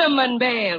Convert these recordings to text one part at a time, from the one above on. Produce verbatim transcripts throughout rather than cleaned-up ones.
Cinnamon Bear.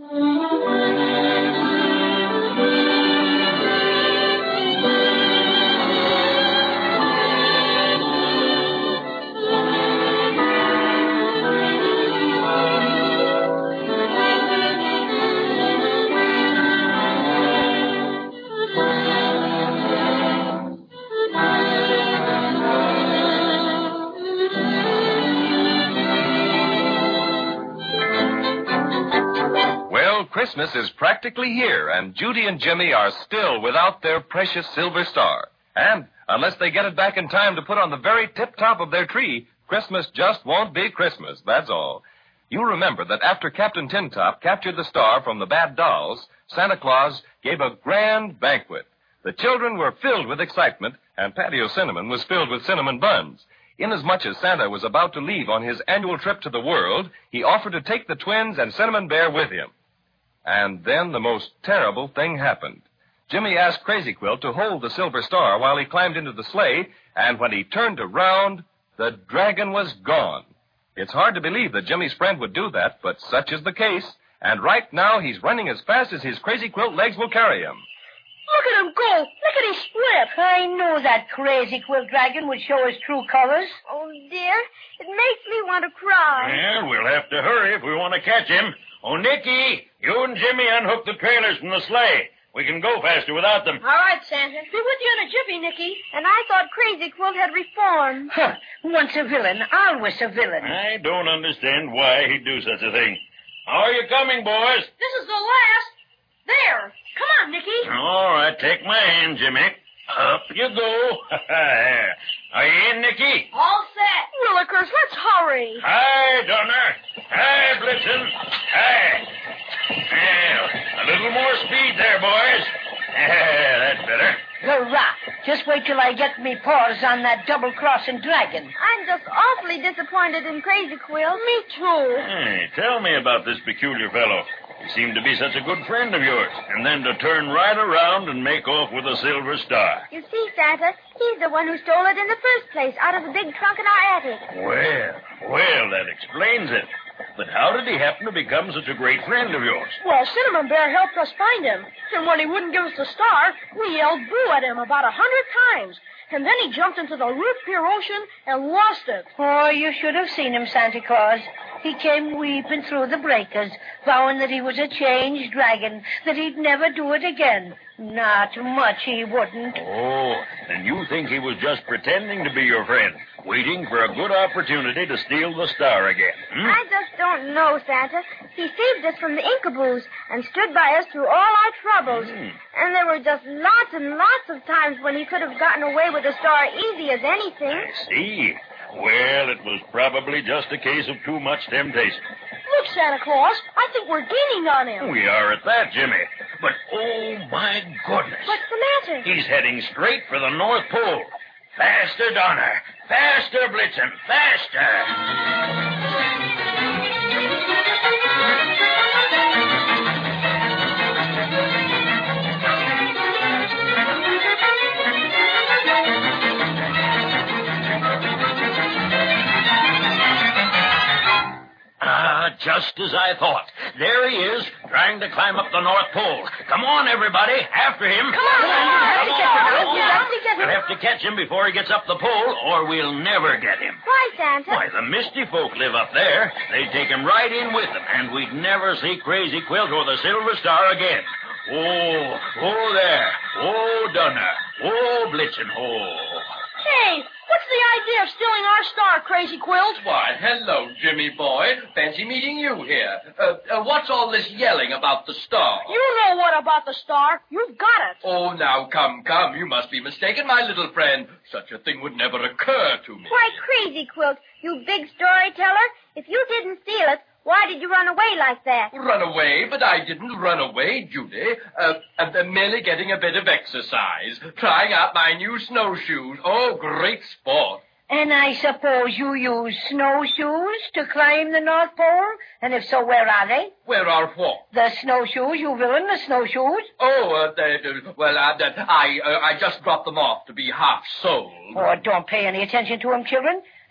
Christmas is practically here, and Judy and Jimmy are still without their precious silver star. And unless they get it back in time to put on the very tip-top of their tree, Christmas just won't be Christmas, that's all. You remember that after Captain Tintop captured the star from the bad dolls, Santa Claus gave a grand banquet. The children were filled with excitement, and Patio Cinnamon was filled with cinnamon buns. Inasmuch as Santa was about to leave on his annual trip to the world, he offered to take the twins and Cinnamon Bear with him. And then the most terrible thing happened. Jimmy asked Crazy Quilt to hold the silver star while he climbed into the sleigh, and when he turned around, the dragon was gone. It's hard to believe that Jimmy's friend would do that, but such is the case, and right now he's running as fast as his Crazy Quilt legs will carry him. Look at him go! Look at his split! I knew that Crazy Quilt dragon would show his true colors. Oh, dear. It makes me want to cry. Well, we'll have to hurry if we want to catch him. Oh, Nicky, you and Jimmy unhook the trailers from the sleigh. We can go faster without them. All right, Santa. Be with you in a jiffy, Nicky. And I thought Crazy Quilt had reformed. Huh. Once a villain, always a villain. I don't understand why he'd do such a thing. How are you coming, boys? This is the last. There. Come on, Nicky. All right, take my hand, Jimmy. Up you go. Are you in, Nicky? All set. Willikers, let's hurry. Hi, Donner. Hi, Blitzen. Hi. Well, a little more speed there, boys. Yeah, that's better. Hurrah. Just wait till I get me paws on that double-crossing dragon. I'm just awfully disappointed in Crazy Quilt. Me too. Hey, tell me about this peculiar fellow. He seemed to be such a good friend of yours, and then to turn right around and make off with a silver star. You see, Santa, he's the one who stole it in the first place, out of the big trunk in our attic. Well, well, that explains it. But how did he happen to become such a great friend of yours? Well, Cinnamon Bear helped us find him. And when he wouldn't give us the star, we yelled boo at him about a hundred times. And then he jumped into the root beer ocean and lost it. Oh, you should have seen him, Santa Claus. He came weeping through the breakers, vowing that he was a changed dragon, that he'd never do it again. Not much he wouldn't. Oh, and you think he was just pretending to be your friend, waiting for a good opportunity to steal the star again, hmm? I just don't know, Santa. He saved us from the Inkaboos and stood by us through all our troubles. Hmm. And there were just lots and lots of times when he could have gotten away with the star easy as anything. I see. Well, it was probably just a case of too much temptation. Look, Santa Claus, I think we're gaining on him. We are at that, Jimmy. But, oh, my goodness. What's the matter? He's heading straight for the North Pole. Faster, Donner. Faster, Blitzen. Faster. Just as I thought. There he is, trying to climb up the North Pole. Come on, everybody. After him. Come on. Come on. Come on. Yeah, have to get him. We'll have to catch him before he gets up the pole, or we'll never get him. Why, Santa? Why, the Misty folk live up there. They'd take him right in with them, and we'd never see Crazy Quilt or the Silver Star again. Oh, oh there. Oh, Donner. Oh, Blitzen. Oh. Hey, what's the idea of stealing our star, Crazy Quilt? Why, hello, Jimmy boy. Fancy meeting you here. Uh, uh, what's all this yelling about the star? You know what about the star. You've got it. Oh, now, come, come. You must be mistaken, my little friend. Such a thing would never occur to me. Why, Crazy Quilt, you big storyteller. If you didn't steal it, why did you run away like that? Run away? But I didn't run away, Judy. Uh, I'm merely getting a bit of exercise, trying out my new snowshoes. Oh, great sport. And I suppose you use snowshoes to climb the North Pole? And if so, where are they? Where are what? The snowshoes, you villain, the snowshoes. Oh, uh, they, uh, well, uh, I, uh, I just dropped them off to be half sold. Oh, don't pay any attention to him, children.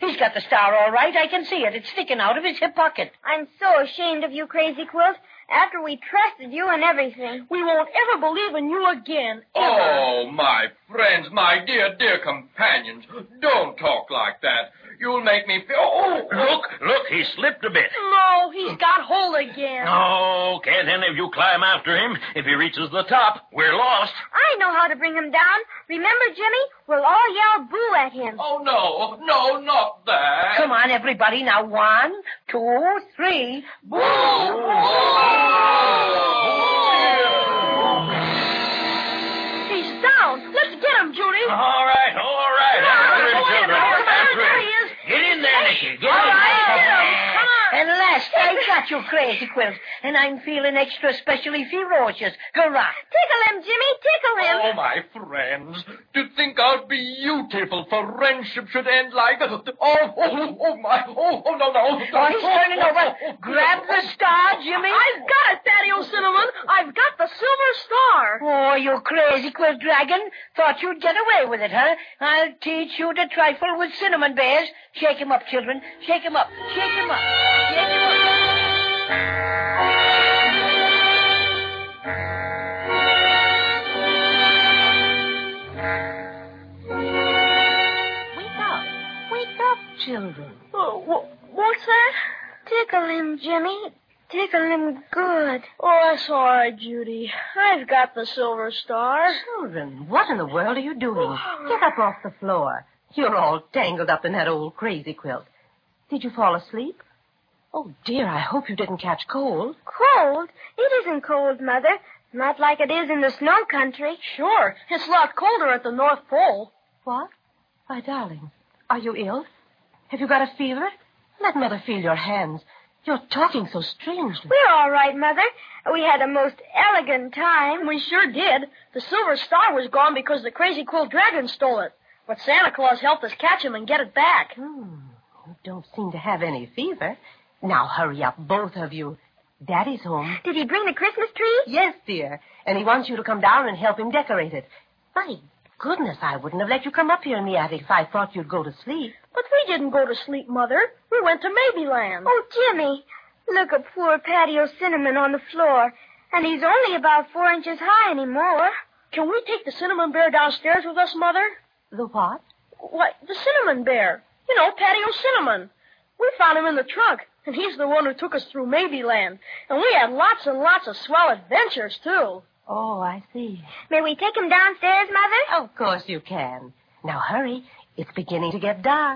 He's got the star all right. I can see it. It's sticking out of his hip pocket. I'm so ashamed of you, Crazy Quilt. After we trusted you and everything. We won't ever believe in you again, ever. Oh, my friends, my dear, dear companions, don't talk like that. You'll make me feel... Oh, Look, look, he slipped a bit. No, he's got hold again. Oh, can't any of you climb after him? If he reaches the top, we're lost. I know how to bring him down. Remember, Jimmy? We'll all yell boo at him. oh, no, no, not that. Come on, everybody. Now, one, two, three. Boo! He's down. Let's get him, Judy. All right, all right. After him, Go ahead, children. Mother. After There him. he is. Get in there, Nicky. Get All in right, there. get him. Come on. At last, I got you, Crazy Quilt. And I'm feeling extra specially ferocious. Hurrah. Tickle him, Jimmy. Tickle him. Oh, my friends, to think how beautiful friendship should end like... Oh, oh, oh, my... Oh, oh, no, no. Oh, he's turning over. Grab the star, Jimmy. I've got it, Thaddeus Cinnamon. I've got the silver star. Oh, you crazy quilt dragon. Thought you'd get away with it, huh? I'll teach you to trifle with cinnamon bears. Shake him up, children. Shake him up. Shake him up. Shake him up. Wake up. Wake up, children. Oh, wh- what's that? Tickle him, Jimmy. Tickle him good. Oh, that's all right, Judy. I've got the silver star. Children, what in the world are you doing? Get up off the floor. You're all tangled up in that old crazy quilt. Did you fall asleep? Oh, dear, I hope you didn't catch cold. Cold? It isn't cold, Mother. Not like it is in the snow country. Sure. It's a lot colder at the North Pole. What? My darling, are you ill? Have you got a fever? Let Mother feel your hands. You're talking so strangely. We're all right, Mother. We had a most elegant time. We sure did. The silver star was gone because the crazy quilt dragon stole it. But Santa Claus helped us catch him and get it back. Hmm. You don't seem to have any fever. Now hurry up, both of you. Daddy's home. Did he bring the Christmas tree? Yes, dear. And he wants you to come down and help him decorate it. My goodness, I wouldn't have let you come up here in the attic if I thought you'd go to sleep. But we didn't go to sleep, Mother. We went to Maybeland. Oh, Jimmy, look at poor Patio Cinnamon on the floor. And he's only about four inches high anymore. Can we take the cinnamon bear downstairs with us, Mother? The what? Why, the cinnamon bear. You know, Patio Cinnamon. We found him in the trunk, and he's the one who took us through Maybeland. And we had lots and lots of swell adventures, too. Oh, I see. May we take him downstairs, Mother? Of course you can. Now hurry. It's beginning to get dark.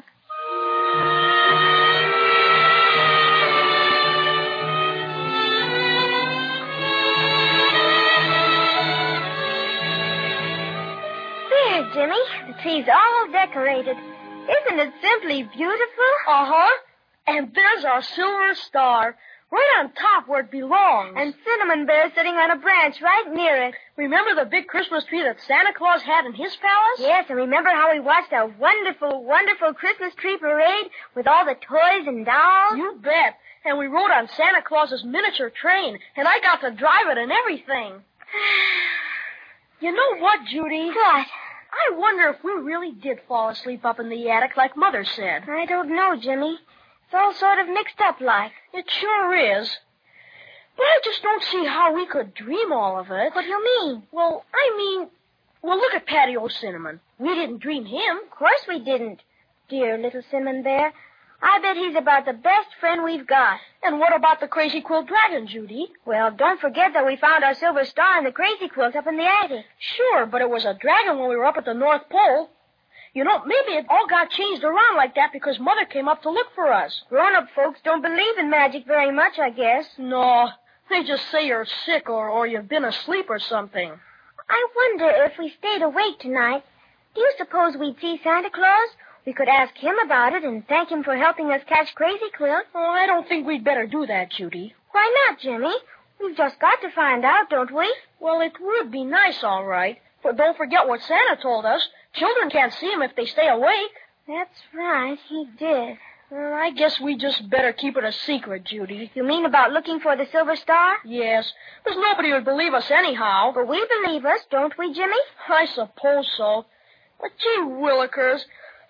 There, Jimmy. The tree's all decorated. Isn't it simply beautiful? Uh-huh. And there's our silver star, right on top where it belongs. And Cinnamon Bear sitting on a branch right near it. Remember the big Christmas tree that Santa Claus had in his palace? Yes, and remember how we watched our wonderful, wonderful Christmas tree parade with all the toys and dolls? You bet. And we rode on Santa Claus's miniature train, and I got to drive it and everything. You know what, Judy? What? I wonder if we really did fall asleep up in the attic like Mother said. I don't know, Jimmy. It's all sort of mixed up like. It sure is. But I just don't see how we could dream all of it. What do you mean? Well, I mean, well, look at Patio Cinnamon. We didn't dream him. Of course we didn't. Dear little Cinnamon Bear. I bet he's about the best friend we've got. And what about the Crazy Quilt Dragon, Judy? Well, don't forget that we found our silver star in the Crazy Quilt up in the attic. Sure, but it was a dragon when we were up at the North Pole. You know, maybe it all got changed around like that because Mother came up to look for us. Grown-up folks don't believe in magic very much, I guess. No, they just say you're sick or, or you've been asleep or something. I wonder if we stayed awake tonight, do you suppose we'd see Santa Claus? We could ask him about it and thank him for helping us catch Crazy Quilt. Oh, I don't think we'd better do that, Judy. Why not, Jimmy? We've just got to find out, don't we? Well, it would be nice, all right. But don't forget what Santa told us. Children can't see him if they stay awake. That's right, he did. Well, I guess we just better keep it a secret, Judy. You mean about looking for the silver star? Yes. Because nobody would believe us anyhow. But we believe us, don't we, Jimmy? I suppose so. But gee willikers,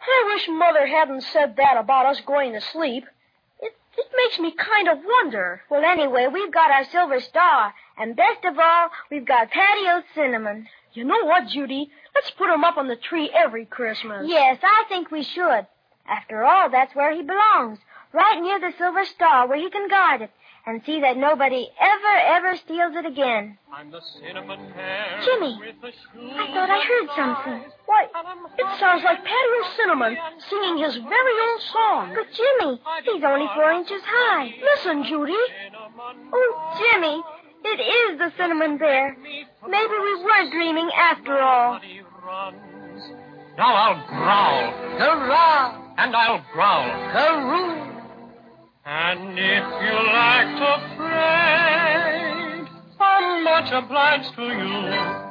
I wish Mother hadn't said that about us going to sleep. It, it makes me kind of wonder. Well, anyway, we've got our silver star. And best of all, we've got Patio Cinnamon. You know what, Judy? Let's put him up on the tree every Christmas. Yes, I think we should. After all, that's where he belongs. Right near the silver star where he can guard it. And see that nobody ever, ever steals it again. I'm the cinnamon pear. Jimmy, I thought I heard something. Why, it sounds like Patio Cinnamon singing his very own song. But, Jimmy, he's only four inches high. Listen, Judy. Oh, Jimmy, it is the Cinnamon Bear. Maybe we weren't dreaming after all. Now I'll growl. Hurrah! And I'll growl. Karoo! And if you like to pray, I'm much obliged to you.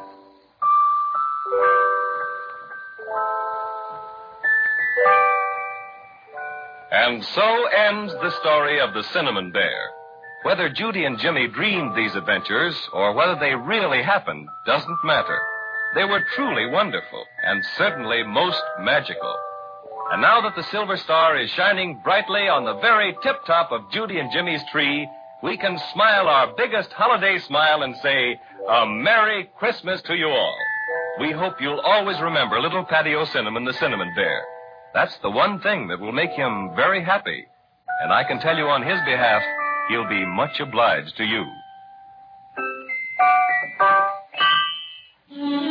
And so ends the story of the Cinnamon Bear. Whether Judy and Jimmy dreamed these adventures or whether they really happened doesn't matter. They were truly wonderful and certainly most magical. And now that the silver star is shining brightly on the very tip-top of Judy and Jimmy's tree, we can smile our biggest holiday smile and say, a Merry Christmas to you all. We hope you'll always remember little Patio Cinnamon, the Cinnamon Bear. That's the one thing that will make him very happy. And I can tell you on his behalf, he'll be much obliged to you.